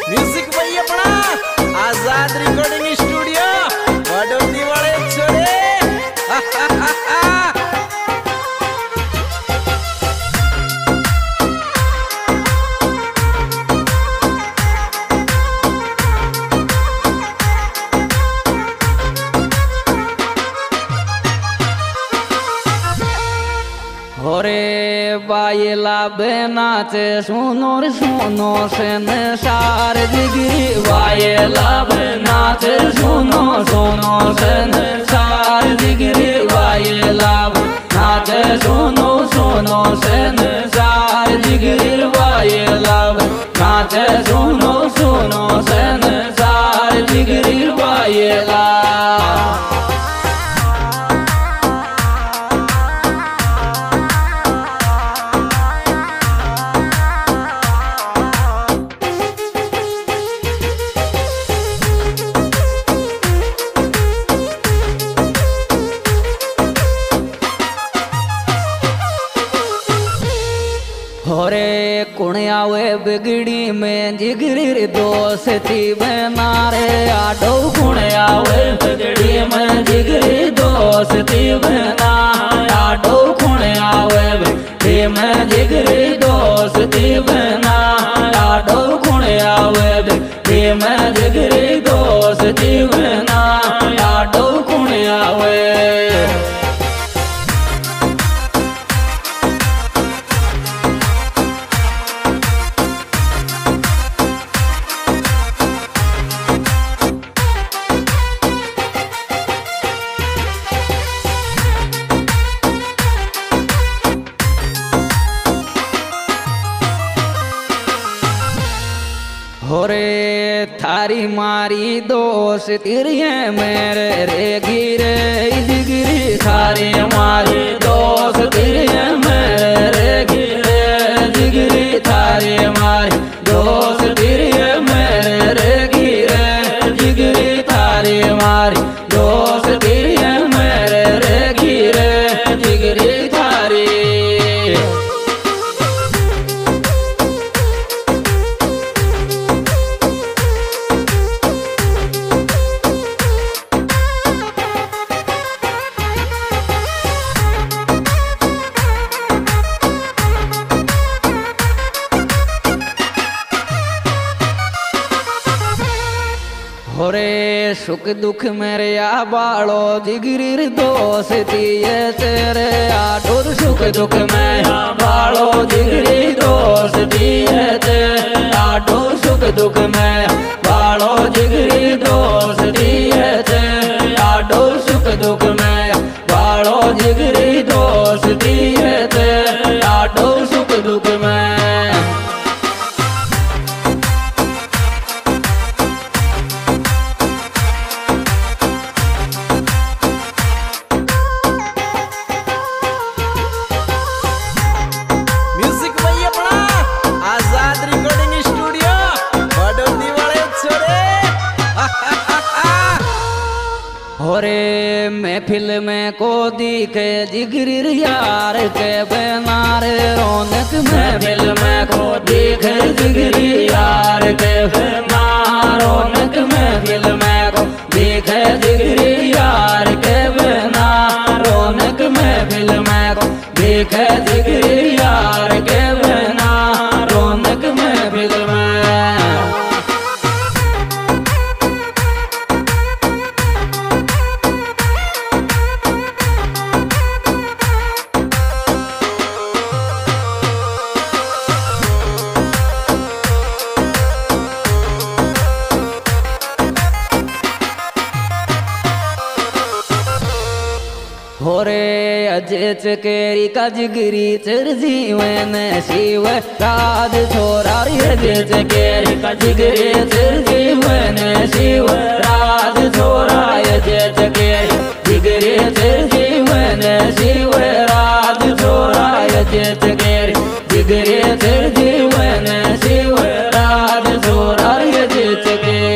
Music भाई अपना आजाद recording studio Barodi वाले छोरे। होरे बायला बेनाचे सुनो रे सुनो सेन सार जिगरी बायला बेनाचे सुनो सुनो सेन सार जिगरी बायला नाचे सुनो सुनो सेन सार जिगरी बायला नाचे सुनो सुनो सेन सार जिगरी बायला। होरे कुण आवे बिगड़ी में जिगरी दोस्ती बना रे आडो कुण आवे बिगड़ी में जिगरी दोस्ती बना आडो कुण आवे बिगड़ी में जिगरी दोस्ती बना आडो कुण आवे बिगड़ी में जिगरी दोस्ती बना आडो कुण आवे। होरे थारी मारी दोस्ती रे मेरे रे गिरे जिगरी थारी मारी दोस्ती रे मेरे रे गिरे जिगरी थारी मारी दोस्ती रे मेरे रे गिरे जिगरी थारी मारी दोस्ती रे मेरे रे गिरे जिगरी थारी। होरे सुख दुख मेरे आ बालो जिगरी दोस्ती ये तेरे आडोर सुख दुख में बालो जिगरी दोस्ती ये तेरे आडोर सुख दुख में बालो जिगरी दोस्ती ये तेरे आडोर सुख दुख में बालो जिगरी दोस्ती ये तेरे आडोर सुख दुख में। होरे महफिल में को दिखे जिगरी यार के बेनार रौनक महफिल में को दिखे जिगरी यार के बेनार रौनक महफिल में को दिखे जिगरी यार के बेनार रौनक महफिल में को दिखे जिगरी यार के बेनार रौनक महफिल में। होरे अजय चकेरी का जिगरी चर जीवन शिव राज छोरा अजय चकेरी का जिगरी चर जीवन शिव राज छोरा अजय चकेरी जिगरी चर जीवन शिव राज छोरा अजय चकेरी जिगरी चर जीवन शिव राज छोरा अजय चकेरी।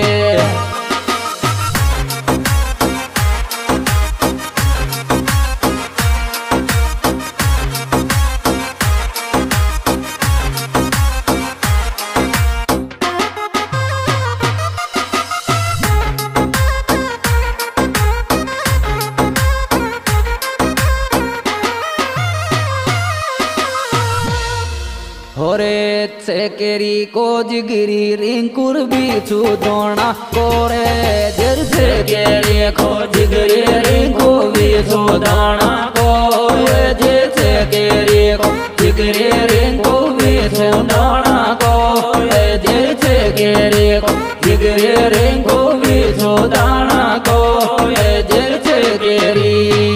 से केरी को जिगरी रिंकुर बीचू दोना कोरे जर से केरी को जिगरी रिंकू बीचू दोना कोरे जर से केरी को जिगरी रिंकू बीचू दोना कोरे जर से केरी को जिगरी रिंकू बीचू दोना कोरे जर से केरी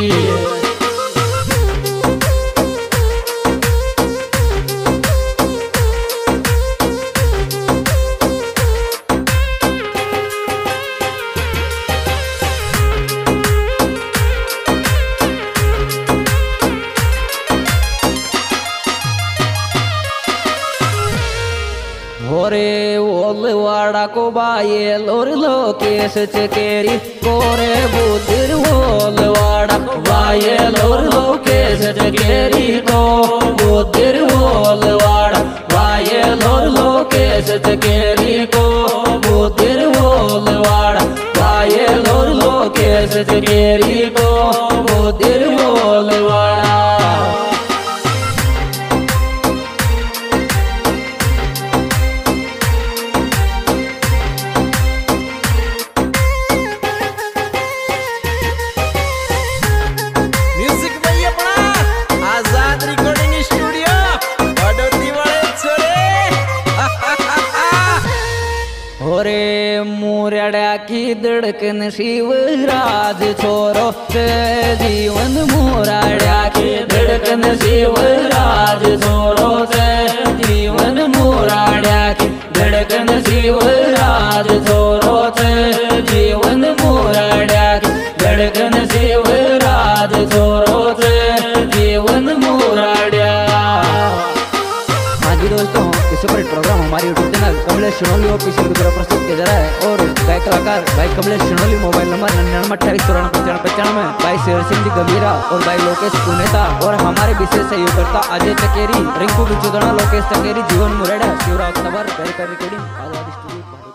होरे ओलवाड़ा को बाये लोर लोकेश चकेरी कोरे बुतिर ओलवाड़ा बाये लोर लोकेश चकेरी को बुतिर ओलवाड़ा बाये लोर लोकेश चकेरी को बुतिर ओलवाड़ा बाये लोर लोकेश चकेरी को बुतिर ओलवाड़ा होरे मुरड़ा की धड़कन शिवराज छोरो से जीवन मुरड़ा की धड़कन शिवराज छोरो से जीवन मुरड़ा की धड़कन शिवराज छोरो से जीवन मुरड़ा की धड़कन शिवराज छोरो से जीवन मुरड़ा। हाँ जी दोस्तों, इस सुपर प्रोग्राम हमारे YouTube channel Kamlesh Shinoli official की तरफ प्रस्तुत किया जा रहा है और गाय कलाकार भाई कमलेश शिनोली, मोबाइल नंबर 9928949595 भाई शेर सिंह जी गंभीरा और भाई लोकेश पुनेता और हमारे विशेष सहयोगकर्ता अजय चकेरी, रिंकू बिचुदना, लोकेश चकेरी, जीवन मुरेड़ा, शिवराज तंवर, रिकॉर्डिंग।